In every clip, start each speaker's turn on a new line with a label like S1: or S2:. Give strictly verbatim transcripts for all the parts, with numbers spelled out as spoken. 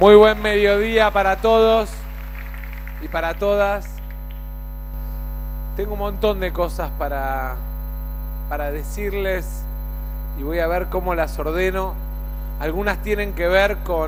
S1: Muy buen mediodía para todos y para todas. Tengo un montón de cosas para, para decirles y voy a ver cómo las ordeno. Algunas tienen que ver con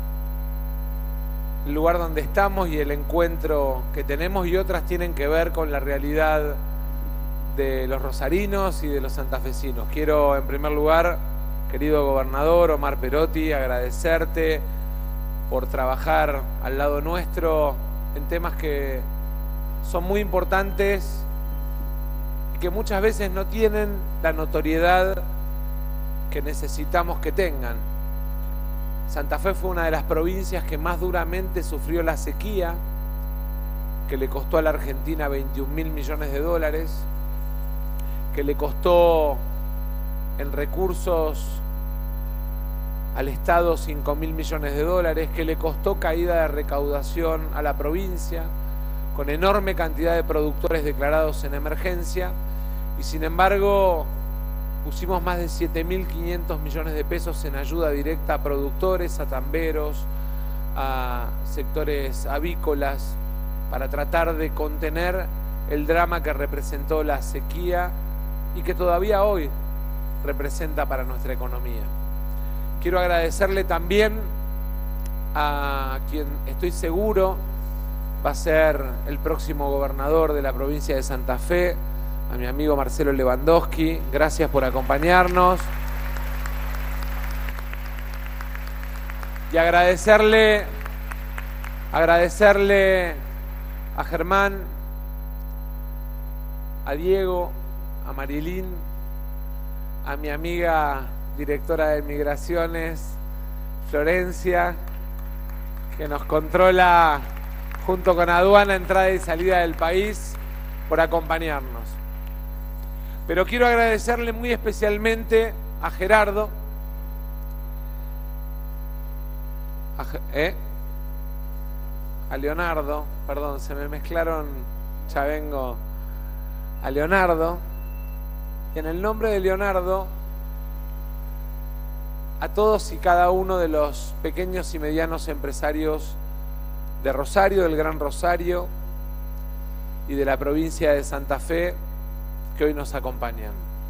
S1: el lugar donde estamos y el encuentro que tenemos, y otras tienen que ver con la realidad de los rosarinos y de los santafesinos. Quiero, en primer lugar, querido gobernador Omar Perotti, agradecerte por trabajar al lado nuestro en temas que son muy importantes y que muchas veces no tienen la notoriedad que necesitamos que tengan. Santa Fe fue una de las provincias que más duramente sufrió la sequía, que le costó a la Argentina veintiún mil millones de dólares, que le costó en recursos al Estado cinco mil millones de dólares, que le costó caída de recaudación a la provincia, con enorme cantidad de productores declarados en emergencia, y sin embargo pusimos más de siete mil quinientos millones de pesos en ayuda directa a productores, a tamberos, a sectores avícolas, para tratar de contener el drama que representó la sequía y que todavía hoy representa para nuestra economía. Quiero agradecerle también a quien estoy seguro va a ser el próximo gobernador de la provincia de Santa Fe, a mi amigo Marcelo Lewandowski. Gracias por acompañarnos. Y agradecerle, agradecerle a Germán, a Diego, a Marilín, a mi amiga directora de Migraciones, Florencia, que nos controla junto con aduana, entrada y salida del país, por acompañarnos. Pero quiero agradecerle muy especialmente a Gerardo, a, ¿eh? a Leonardo, perdón, se me mezclaron, ya vengo, a Leonardo, y en el nombre de Leonardo, a todos y cada uno de los pequeños y medianos empresarios de Rosario, del Gran Rosario y de la provincia de Santa Fe que hoy nos acompañan.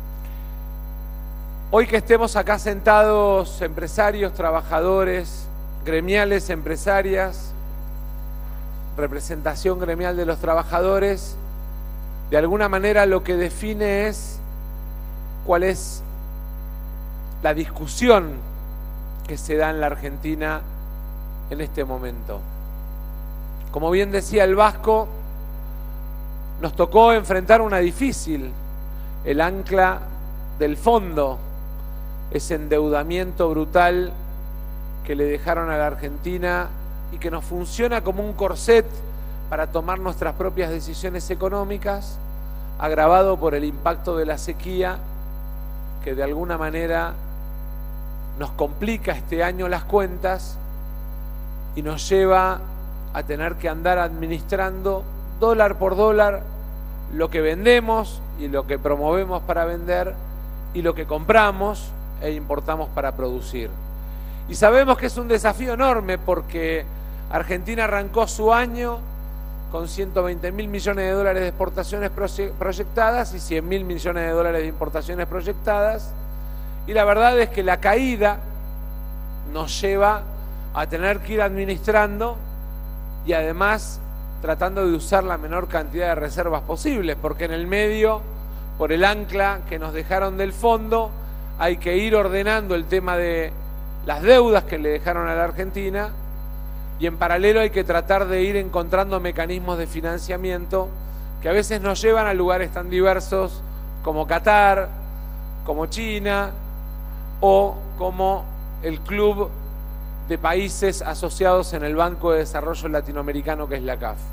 S1: Hoy que estemos acá sentados empresarios, trabajadores, gremiales, empresarias, representación gremial de los trabajadores, de alguna manera lo que define es cuál es la discusión que se da en la Argentina en este momento. Como bien decía el Vasco, nos tocó enfrentar una difícil, el ancla del fondo, ese endeudamiento brutal que le dejaron a la Argentina y que nos funciona como un corset para tomar nuestras propias decisiones económicas, agravado por el impacto de la sequía, que de alguna manera nos complica este año las cuentas y nos lleva a tener que andar administrando dólar por dólar lo que vendemos y lo que promovemos para vender y lo que compramos e importamos para producir. Y sabemos que es un desafío enorme porque Argentina arrancó su año con ciento veinte mil millones de dólares de exportaciones proyectadas y cien mil millones de dólares de importaciones proyectadas, y la verdad es que la caída nos lleva a tener que ir administrando y además tratando de usar la menor cantidad de reservas posibles, porque en el medio, por el ancla que nos dejaron del fondo, hay que ir ordenando el tema de las deudas que le dejaron a la Argentina, y en paralelo hay que tratar de ir encontrando mecanismos de financiamiento que a veces nos llevan a lugares tan diversos como Qatar, como China o como el club de países asociados en el Banco de Desarrollo Latinoamericano, que es la C A F.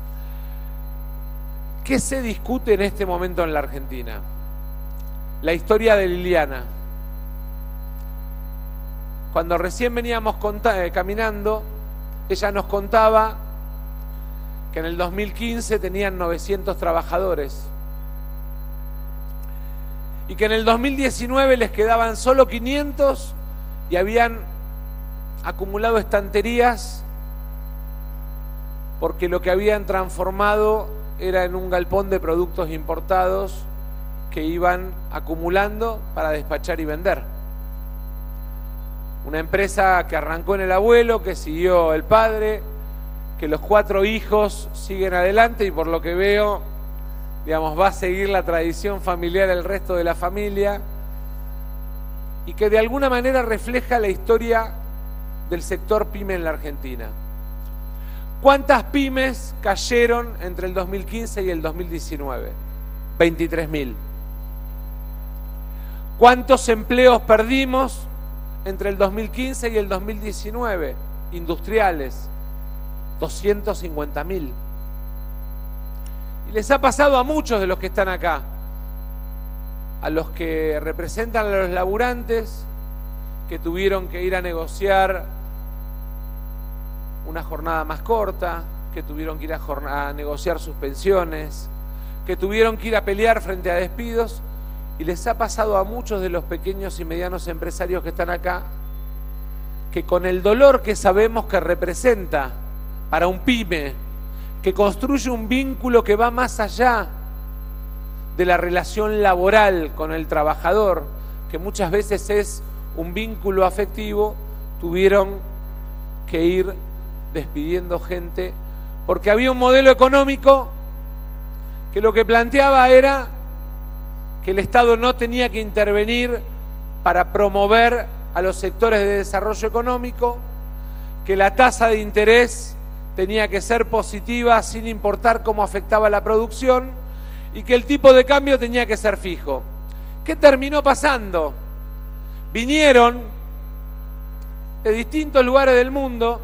S1: ¿Qué se discute en este momento en la Argentina? La historia de Liliana. Cuando recién veníamos eh, caminando, ella nos contaba que en el dos mil quince tenían novecientos trabajadores y que en el dos mil diecinueve les quedaban solo quinientos y habían acumulado estanterías porque lo que habían transformado era en un galpón de productos importados que iban acumulando para despachar y vender. Una empresa que arrancó en el abuelo, que siguió el padre, que los cuatro hijos siguen adelante y por lo que veo, digamos, va a seguir la tradición familiar el resto de la familia y que de alguna manera refleja la historia del sector pyme en la Argentina. ¿Cuántas pymes cayeron entre el dos mil quince y el dos mil diecinueve? veintitrés mil. ¿Cuántos empleos perdimos entre el dos mil quince y el dos mil diecinueve? Industriales, doscientos cincuenta mil. Y les ha pasado a muchos de los que están acá, a los que representan a los laburantes, que tuvieron que ir a negociar una jornada más corta, que tuvieron que ir a, a negociar sus pensiones, que tuvieron que ir a pelear frente a despidos, y les ha pasado a muchos de los pequeños y medianos empresarios que están acá, que con el dolor que sabemos que representa para un pyme, que construye un vínculo que va más allá de la relación laboral con el trabajador, que muchas veces es un vínculo afectivo, tuvieron que ir despidiendo gente, porque había un modelo económico que lo que planteaba era que el Estado no tenía que intervenir para promover a los sectores de desarrollo económico, que la tasa de interés tenía que ser positiva sin importar cómo afectaba la producción y que el tipo de cambio tenía que ser fijo. ¿Qué terminó pasando? Vinieron de distintos lugares del mundo,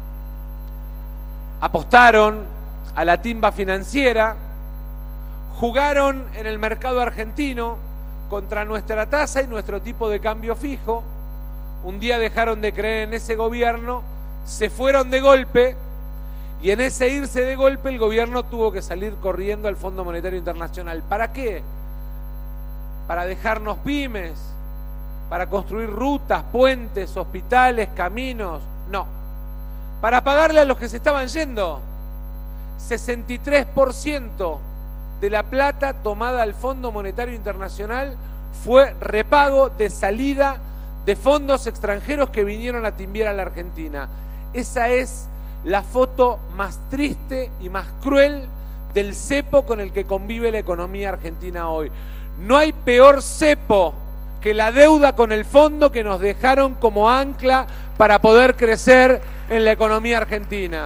S1: apostaron a la timba financiera, jugaron en el mercado argentino contra nuestra tasa y nuestro tipo de cambio fijo. Un día dejaron de creer en ese gobierno, se fueron de golpe y en ese irse de golpe el gobierno tuvo que salir corriendo al Fondo Monetario Internacional. ¿Para qué? Para dejarnos pymes, para construir rutas, puentes, hospitales, caminos. No, para pagarle a los que se estaban yendo. sesenta y tres por ciento de la plata tomada al Fondo Monetario Internacional fue repago de salida de fondos extranjeros que vinieron a timbiar a la Argentina. Esa es la foto más triste y más cruel del cepo con el que convive la economía argentina hoy. No hay peor cepo que la deuda con el fondo que nos dejaron como ancla para poder crecer en la economía argentina.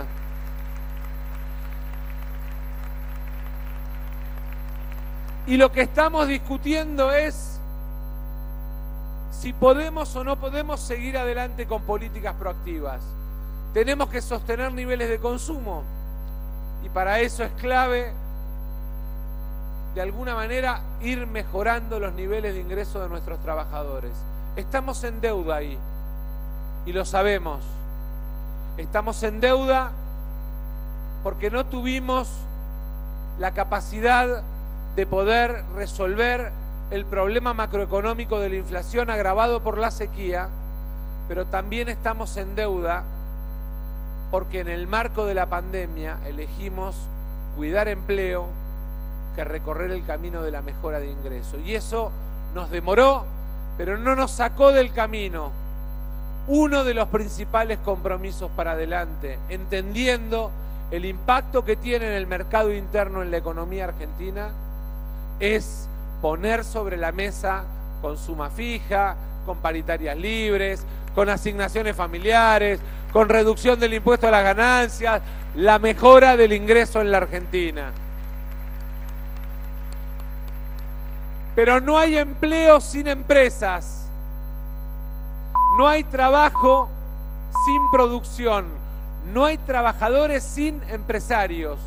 S1: Y lo que estamos discutiendo es si podemos o no podemos seguir adelante con políticas proactivas. Tenemos que sostener niveles de consumo y para eso es clave, de alguna manera, ir mejorando los niveles de ingreso de nuestros trabajadores. Estamos en deuda ahí y lo sabemos. Estamos en deuda porque no tuvimos la capacidad de poder resolver el problema macroeconómico de la inflación agravado por la sequía, pero también estamos en deuda porque en el marco de la pandemia elegimos cuidar empleo que recorrer el camino de la mejora de ingresos. Y eso nos demoró, pero no nos sacó del camino uno de los principales compromisos para adelante, entendiendo el impacto que tiene en el mercado interno en la economía argentina, es poner sobre la mesa con suma fija, con paritarias libres, con asignaciones familiares, con reducción del impuesto a las ganancias, la mejora del ingreso en la Argentina. Pero no hay empleo sin empresas, no hay trabajo sin producción, no hay trabajadores sin empresarios.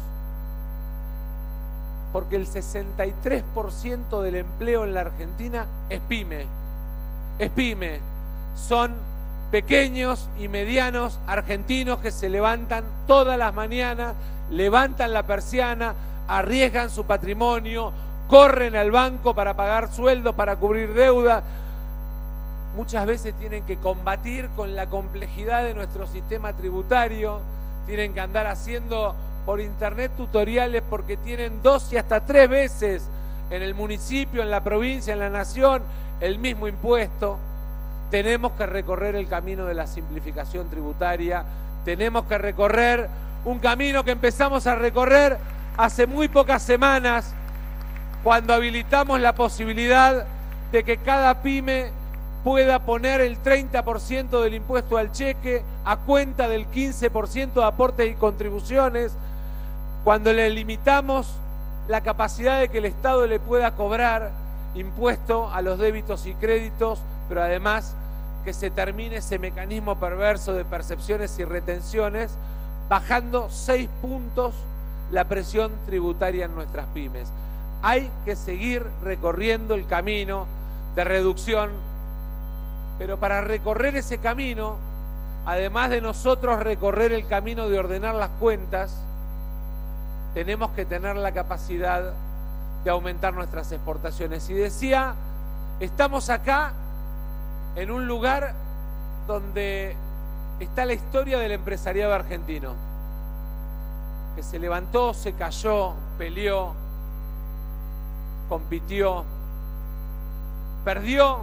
S1: Porque el sesenta y tres por ciento del empleo en la Argentina es pyme. Es pyme. Son pequeños y medianos argentinos que se levantan todas las mañanas, levantan la persiana, arriesgan su patrimonio, corren al banco para pagar sueldos, para cubrir deuda. muchas veces tienen que combatir con la complejidad de nuestro sistema tributario, tienen que andar haciendo por internet tutoriales porque tienen dos y hasta tres veces en el municipio, en la provincia, en la nación, el mismo impuesto. Tenemos que recorrer el camino de la simplificación tributaria, tenemos que recorrer un camino que empezamos a recorrer hace muy pocas semanas, cuando habilitamos la posibilidad de que cada pyme pueda poner el treinta por ciento del impuesto al cheque a cuenta del quince por ciento de aportes y contribuciones, cuando le limitamos la capacidad de que el Estado le pueda cobrar impuesto a los débitos y créditos, pero además que se termine ese mecanismo perverso de percepciones y retenciones, bajando seis puntos la presión tributaria en nuestras pymes. Hay que seguir recorriendo el camino de reducción, pero para recorrer ese camino, además de nosotros recorrer el camino de ordenar las cuentas, tenemos que tener la capacidad de aumentar nuestras exportaciones. Y decía, estamos acá en un lugar donde está la historia del empresariado argentino, que se levantó, se cayó, peleó, compitió, perdió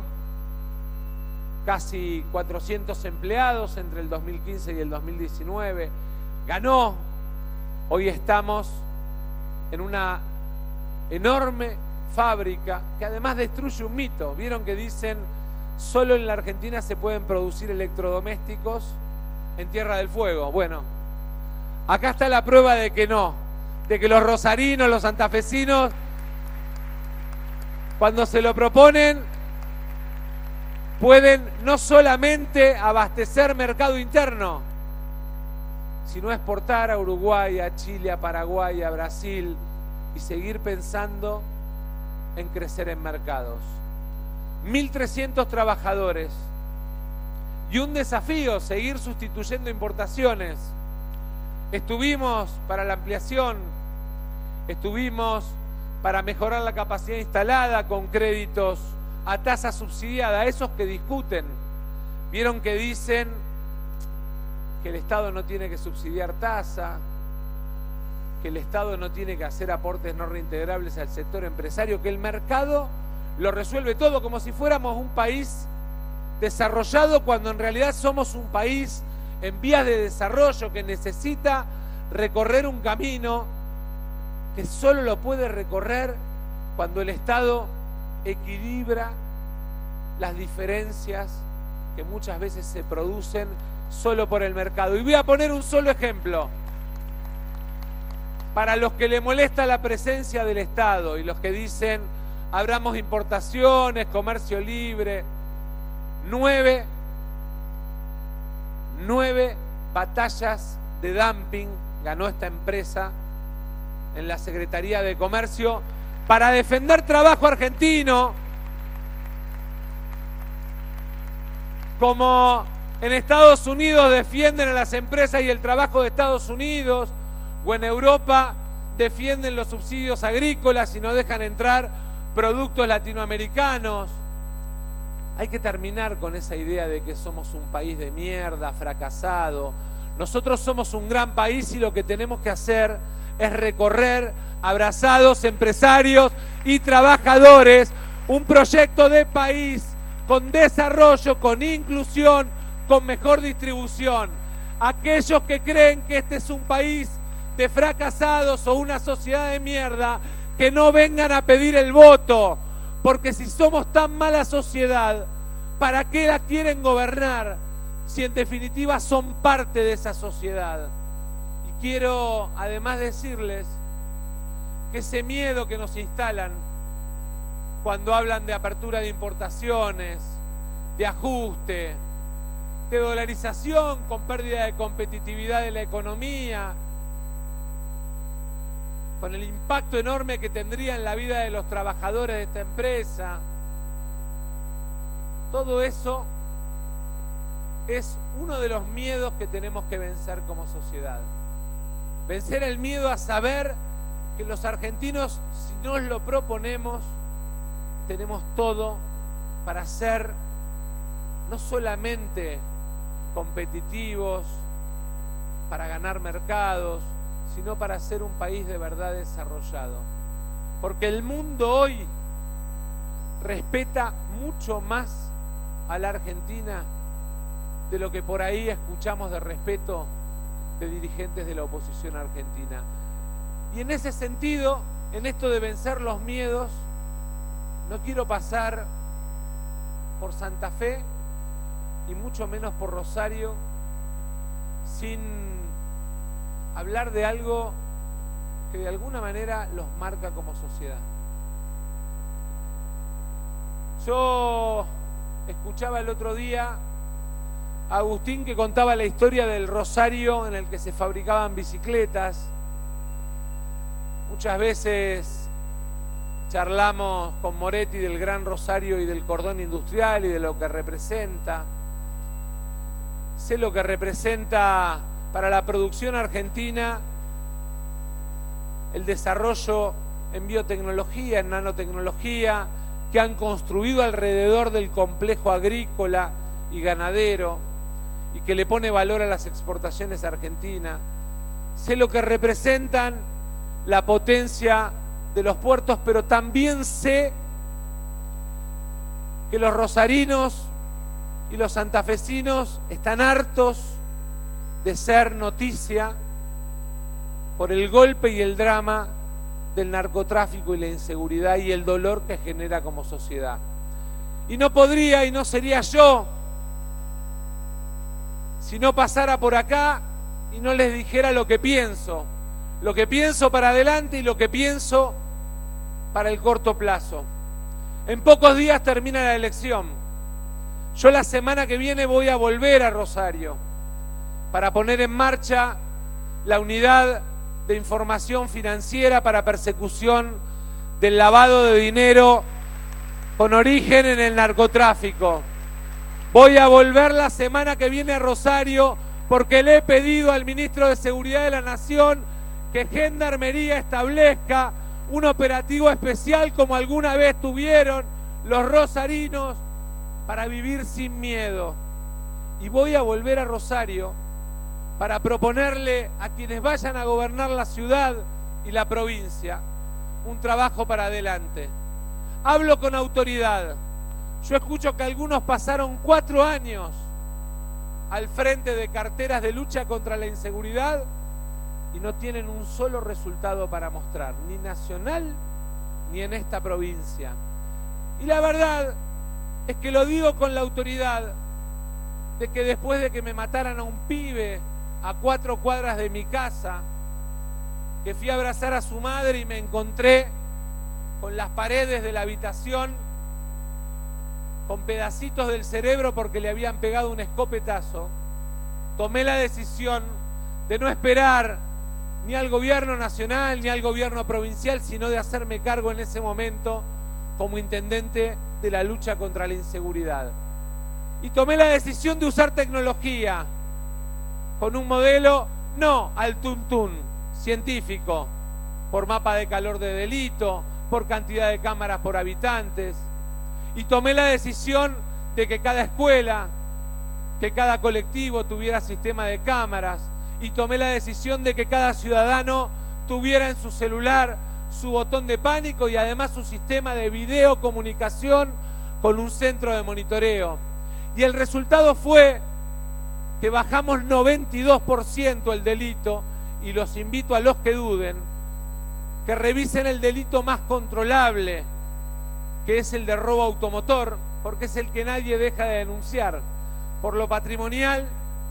S1: casi cuatrocientos empleados entre el dos mil quince y el dos mil diecinueve, ganó. Hoy estamos en una enorme fábrica que además destruye un mito. Vieron que dicen solo en la Argentina se pueden producir electrodomésticos en Tierra del Fuego. Bueno, acá está la prueba de que no, de que los rosarinos, los santafesinos, cuando se lo proponen, pueden no solamente abastecer mercado interno, sino exportar a Uruguay, a Chile, a Paraguay, a Brasil y seguir pensando en crecer en mercados. mil trescientos trabajadores y un desafío, seguir sustituyendo importaciones. Estuvimos para la ampliación, estuvimos para mejorar la capacidad instalada con créditos a tasa subsidiada, esos que discuten. Vieron que dicen que el Estado no tiene que subsidiar tasa, que el Estado no tiene que hacer aportes no reintegrables al sector empresario, que el mercado lo resuelve todo, como si fuéramos un país desarrollado cuando en realidad somos un país en vías de desarrollo que necesita recorrer un camino que solo lo puede recorrer cuando el Estado equilibra las diferencias que muchas veces se producen solo por el mercado. Y voy a poner un solo ejemplo. Para los que le molesta la presencia del Estado y los que dicen abramos importaciones, comercio libre, nueve, nueve batallas de dumping ganó esta empresa en la Secretaría de Comercio para defender trabajo argentino, como en Estados Unidos defienden a las empresas y el trabajo de Estados Unidos, o en Europa defienden los subsidios agrícolas y no dejan entrar productos latinoamericanos. Hay que terminar con esa idea de que somos un país de mierda, fracasado. Nosotros somos un gran país y lo que tenemos que hacer es recorrer, abrazados, empresarios y trabajadores, un proyecto de país con desarrollo, con inclusión, con mejor distribución. Aquellos que creen que este es un país de fracasados o una sociedad de mierda, que no vengan a pedir el voto, porque si somos tan mala sociedad, ¿para qué la quieren gobernar si en definitiva son parte de esa sociedad? Y quiero además decirles que ese miedo que nos instalan cuando hablan de apertura de importaciones, de ajuste, de dolarización con pérdida de competitividad de la economía, con el impacto enorme que tendría en la vida de los trabajadores de esta empresa. Todo eso es uno de los miedos que tenemos que vencer como sociedad. Vencer el miedo a saber que los argentinos, si nos lo proponemos, tenemos todo para ser no solamente competitivos, para ganar mercados, sino para ser un país de verdad desarrollado. Porque el mundo hoy respeta mucho más a la Argentina de lo que por ahí escuchamos de respeto de dirigentes de la oposición argentina. Y en ese sentido, en esto de vencer los miedos, no quiero pasar por Santa Fe y mucho menos por Rosario sin hablar de algo que de alguna manera los marca como sociedad. Yo escuchaba el otro día a Agustín que contaba la historia del Rosario en el que se fabricaban bicicletas. Muchas veces charlamos con Moretti del Gran Rosario y del cordón industrial y de lo que representa. Sé lo que representa para la producción argentina el desarrollo en biotecnología, en nanotecnología, que han construido alrededor del complejo agrícola y ganadero y que le pone valor a las exportaciones argentinas. Sé lo que representan la potencia de los puertos, pero también sé que los rosarinos y los santafesinos están hartos de ser noticia por el golpe y el drama del narcotráfico y la inseguridad y el dolor que genera como sociedad. Y no podría y no sería yo si no pasara por acá y no les dijera lo que pienso, lo que pienso para adelante y lo que pienso para el corto plazo. En pocos días termina la elección. Yo la semana que viene voy a volver a Rosario para poner en marcha la unidad de información financiera para persecución del lavado de dinero con origen en el narcotráfico. Voy a volver la semana que viene a Rosario porque le he pedido al ministro de Seguridad de la Nación que Gendarmería establezca un operativo especial como alguna vez tuvieron los rosarinos para vivir sin miedo. Y voy a volver a Rosario para proponerle a quienes vayan a gobernar la ciudad y la provincia un trabajo para adelante. Hablo con autoridad. Yo escucho que algunos pasaron cuatro años al frente de carteras de lucha contra la inseguridad y no tienen un solo resultado para mostrar, ni nacional ni en esta provincia. Y la verdad es que lo digo con la autoridad de que después de que me mataran a un pibe a cuatro cuadras de mi casa, que fui a abrazar a su madre y me encontré con las paredes de la habitación con pedacitos del cerebro porque le habían pegado un escopetazo, tomé la decisión de no esperar ni al gobierno nacional ni al gobierno provincial, sino de hacerme cargo en ese momento como intendente de la lucha contra la inseguridad. Y tomé la decisión de usar tecnología con un modelo no al tuntún, científico, por mapa de calor de delito, por cantidad de cámaras por habitantes. Y tomé la decisión de que cada escuela, que cada colectivo tuviera sistema de cámaras. Y tomé la decisión de que cada ciudadano tuviera en su celular su botón de pánico y además su sistema de videocomunicación con un centro de monitoreo. Y el resultado fue que bajamos noventa y dos por ciento el delito, y los invito a los que duden que revisen el delito más controlable, que es el de robo automotor, porque es el que nadie deja de denunciar por lo patrimonial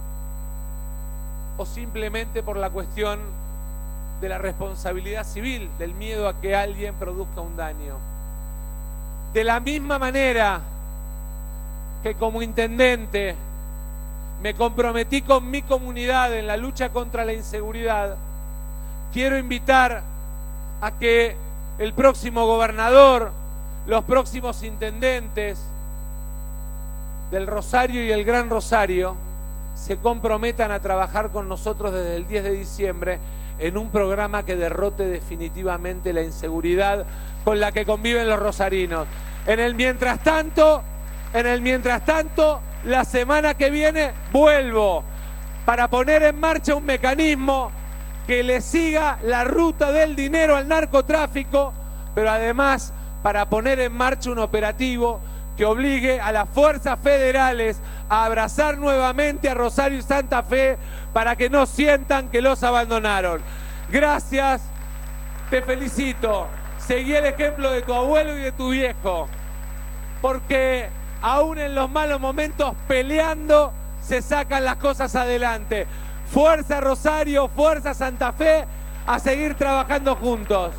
S1: o simplemente por la cuestión de la responsabilidad civil, del miedo a que alguien produzca un daño. De la misma manera que como intendente me comprometí con mi comunidad en la lucha contra la inseguridad, quiero invitar a que el próximo gobernador, los próximos intendentes del Rosario y el Gran Rosario se comprometan a trabajar con nosotros desde el diez de diciembre en un programa que derrote definitivamente la inseguridad con la que conviven los rosarinos. En el mientras tanto, en el mientras tanto, la semana que viene vuelvo para poner en marcha un mecanismo que le siga la ruta del dinero al narcotráfico, pero además para poner en marcha un operativo que obligue a las fuerzas federales a abrazar nuevamente a Rosario y Santa Fe para que no sientan que los abandonaron. Gracias, te felicito. Seguí el ejemplo de tu abuelo y de tu viejo, porque aún en los malos momentos, peleando, se sacan las cosas adelante. Fuerza Rosario, fuerza Santa Fe, a seguir trabajando juntos.